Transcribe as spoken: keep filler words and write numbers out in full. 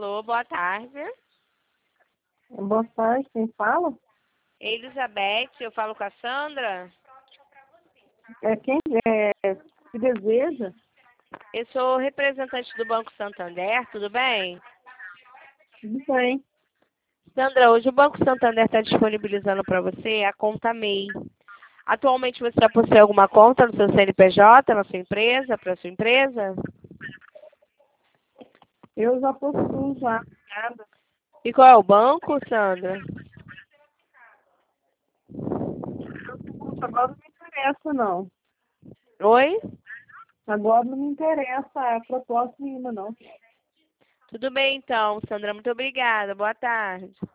Alô, boa tarde. Boa tarde, quem fala? Elizabeth, eu falo com a Sandra. É quem é, que deseja? Eu sou representante do Banco Santander, tudo bem? Tudo bem. Sandra, hoje o Banco Santander está disponibilizando para você a conta M E I. Atualmente você já possui alguma conta no seu C N P J, na sua empresa, para a sua empresa? Eu já possuo já. Nada. E qual é o banco, Sandra? Agora não me interessa, não. Oi? Agora não me interessa a proposta nenhuma, não. Tudo bem então, Sandra, muito obrigada. Boa tarde.